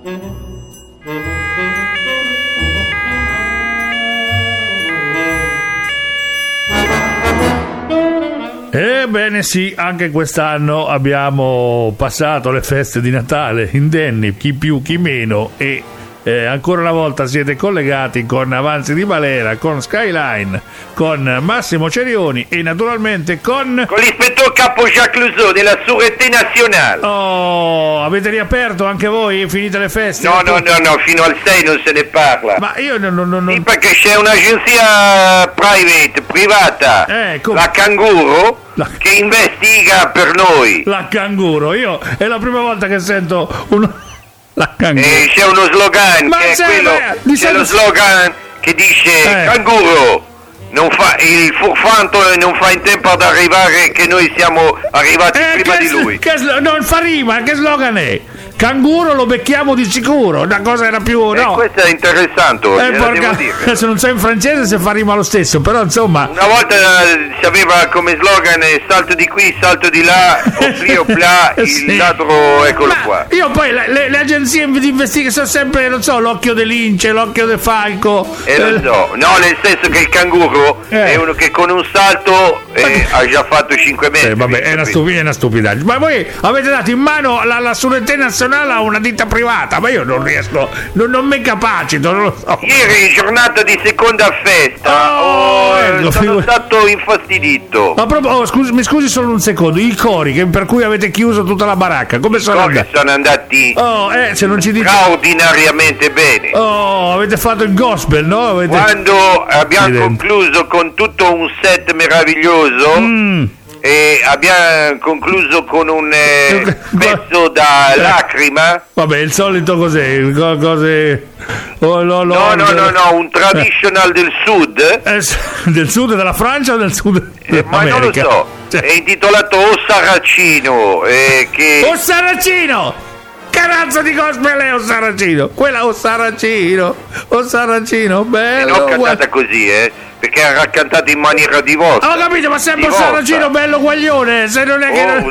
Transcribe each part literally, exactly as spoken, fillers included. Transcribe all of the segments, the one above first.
Ebbene sì, anche quest'anno abbiamo passato le feste di Natale indenni, chi più chi meno, e eh, ancora una volta siete collegati con Avanzi di Balera, con Skyline, con Massimo Cerioni e naturalmente con... con l'ispettore capo Jacques Lusot della Sûreté Nazionale. Oh, avete riaperto anche voi? Finite le feste? No, no, no, no, fino al sei non se ne parla. Ma io non... non, non... Sì, perché c'è un'agenzia private, privata, eh, come... la Canguro, la... che investiga per noi. La Canguro, io è la prima volta che sento un... La Canguro. E c'è uno slogan, ma che è quello, di c'è solito... lo slogan che dice eh. Canguro, non fa, il furfanto non fa in tempo ad arrivare, che noi siamo arrivati eh, prima che, di lui. Che, non fa rima, che slogan è? Canguro lo becchiamo di sicuro, una cosa era più... No. Eh, questo è interessante, eh, porca... se non sei in francese se fa rima lo stesso, però insomma... Una volta si aveva come slogan salto di qui, salto di là, o pli o pla, il sì. ladro, eccolo ma qua. Io poi le, le, le agenzie di investigazione sono sempre, non so, l'occhio del lince, l'occhio del falco... Eh lo so, no, nel senso che il canguro eh. è uno che con un salto eh, ha già fatto cinque metri. Eh, vabbè, è una, stupi- è una stupidaggine. Ma voi avete dato in mano la, la Sûreté Nazionale a una ditta privata, ma io non riesco, non, non mi capacito, non lo so. Ieri giornata di seconda festa, oh, oh, ecco, sono figu- stato infastidito. Ma proprio, oh, scusi, mi scusi solo un secondo, i cori che, per cui avete chiuso tutta la baracca, come I sono cori andati? sono andati oh, eh, se non ci dice... straordinariamente bene. Oh, avete fatto il gospel, no? Avete... Quando abbiamo concluso con tutto un set meraviglioso, mm. e abbiamo concluso con un eh, pezzo da lacrima. Vabbè, il solito cos'è? Cose... Oh, no, no, no, no, no, no, un traditional del sud. Eh, del sud della Francia o del sud eh, ma non lo so. Cioè... È intitolato O Saracino. Eh, che... O Saracino! Carazzo di gospel è O Saracino! Quella O Saracino! O Saracino, bello! E l'ho cantata così, eh. Perché era cantata in maniera diversa. Ho capito, ma sempre un Saracino bello guaglione, se non è che... Oh,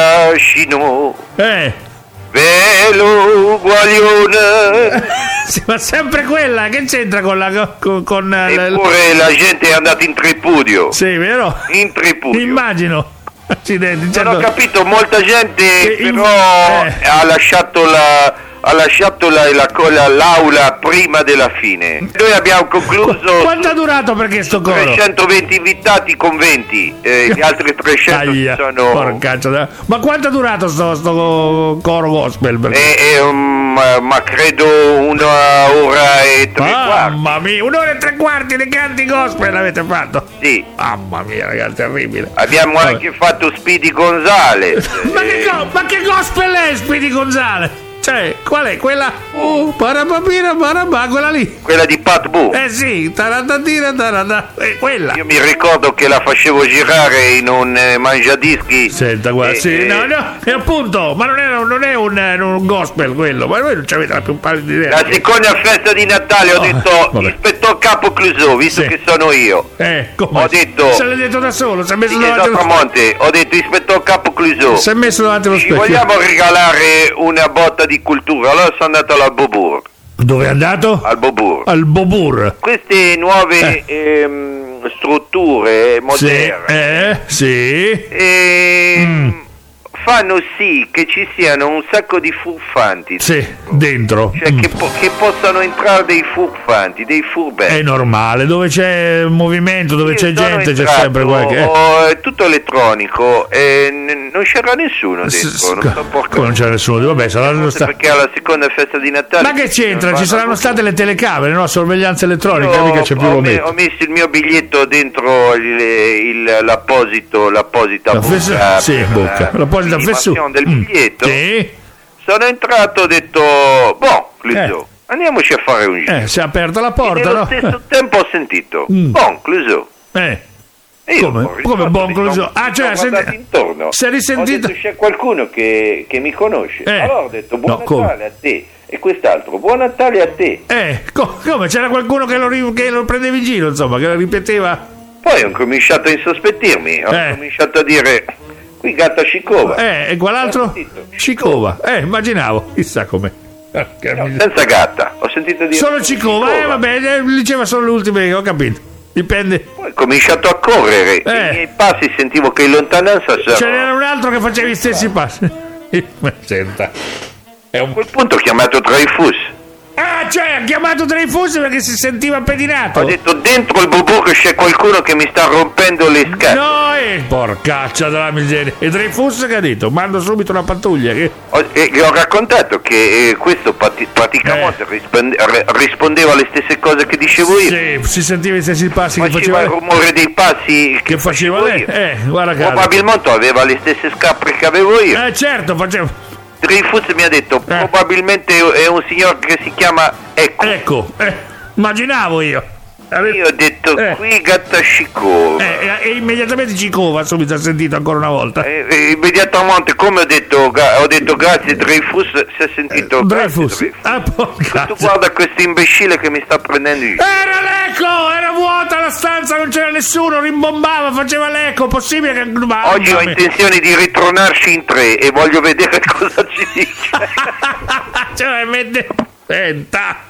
Saracino, eh, bello guaglione. sì, ma sempre quella, che c'entra con la... con, con eppure la... la gente è andata in tripudio. Sì, vero? In tripudio. Immagino. Accidenti, certo. Non ho capito, molta gente che però in... eh. ha lasciato la... ha lasciato la, la, la, l'aula prima della fine. Noi abbiamo concluso. Qu- quanto ha durato perché sto coro? trecentoventi invitati con venti, eh, gli altri trecento sono. Porcaccia, ma quanto ha durato sto, sto coro gospel? Eh, eh, um, ma, ma credo una ora e tre ah, quarti. Mamma mia, un'ora e tre quarti di canti gospel avete fatto? Sì. Mamma mia, ragazzi, terribile. Abbiamo Vabbè. anche fatto Speedy Gonzales. ma, che go- ma che gospel è Speedy Gonzales? Cioè, qual è? Quella uh, parapapira parapà, quella lì. Quella di Pat Boo. Eh sì, taratatira tarata, è quella. Io mi ricordo che la facevo girare in un eh, mangiadischi. Senta, guarda, eh, sì, eh, no, no, e appunto, ma non, era, non è un, un gospel quello, ma voi non ci avete la più pallida idea. La seconda festa di Natale ho oh, detto, vabbè. Ispettor Capo Clusot, visto sì. che sono io. Eh, come? Ho detto. Se l'hai detto da solo, si è messo sì, davanti allo Monte, ho detto Ispettor Capo Clusot. Si è messo davanti allo Ci specchio. vogliamo regalare una botta di cultura, allora sono andato al Bobur. Dove è andato? Al Bobur. Al Bobur. Queste nuove eh. ehm, strutture moderne. Sì, eh, sì. E... Mm. fanno sì che ci siano un sacco di furfanti. Sì, dentro. Cioè mm. che, po- che possano entrare dei furfanti, dei furbetti. È normale, dove c'è movimento, dove Io c'è gente entrato, c'è sempre qualche... Oh, è tutto elettronico e n- non c'era nessuno dentro. S- non so porca... Come non c'era nessuno? Vabbè, saranno sta... perché alla seconda festa di Natale... Ma che c'entra? Ci saranno state le telecamere, no? Sorveglianza elettronica, mica c'è più ho, momento. Ho messo il mio biglietto dentro il, il, l'apposito, l'apposita la buca. Fes- sì, buca. L'apposita fessù. del biglietto. Mm. Sì. Sono entrato, ho detto, boh, Clusot, eh. andiamoci a fare un giro. Eh, si è aperta la porta, e nello no? stesso tempo ho sentito, mm. bon, Clusot. Eh. E io come? Come bon Clusot? Ah, cioè, senti... intorno. Si è risentito? Ho detto, c'è qualcuno che, che mi conosce. Eh. Allora ho detto, buon no, Natale a te. E quest'altro, buon Natale a te. Eh, co- come? C'era qualcuno che lo, che lo prendeva in giro, insomma, che lo ripeteva? Poi ho cominciato a insospettirmi, ho eh. cominciato a dire... Qui gatta Scicova. Eh, e quell'altro? Scicova. Eh, immaginavo, chissà come. No, senza gatta, ho sentito dire solo Cicova, eh vabbè, diceva solo le ultime, ho capito, dipende. Poi ho cominciato a correre, eh. I miei passi sentivo che in lontananza c'era... ce n'era un altro che faceva gli stessi passi. Senta, è un... a quel punto ho chiamato Dreyfus. Ah, cioè ha chiamato Dreyfus perché si sentiva pedinato. Ho detto dentro il bubu che c'è qualcuno che mi sta rompendo le scatole. No, eh, porcaccia della miseria. E Dreyfus che ha detto? Mando subito una pattuglia. Che... Ho, e gli ho raccontato che eh, questo pati- praticamente eh. risponde- rispondeva alle stesse cose che dicevo io. Sì, si sentiva i stessi passi faceva che faceva il rumore dei passi che, che faceva lei. Eh, guarda caso. Probabilmente aveva le stesse scarpe che avevo io. Eh, certo, faceva. Dreyfus mi ha detto eh. probabilmente è un signor che si chiama Ecco. Ecco, eh, immaginavo io. Io ho detto eh. qui gatta Cicova. Eh, e immediatamente Cicova subito ha sentito ancora una volta. E, e immediatamente, come ho detto, ga, ho detto grazie Dreyfus, si è sentito eh, Dreyfus. Dreyfus. Ah, tu guarda questo imbecille che mi sta prendendo io. Era l'eco, era vuota la stanza, non c'era nessuno, rimbombava, faceva l'eco, possibile che... Mamma Oggi ho intenzione di ritronarci in tre e voglio vedere cosa ci dice. Cioè, mette... Senta...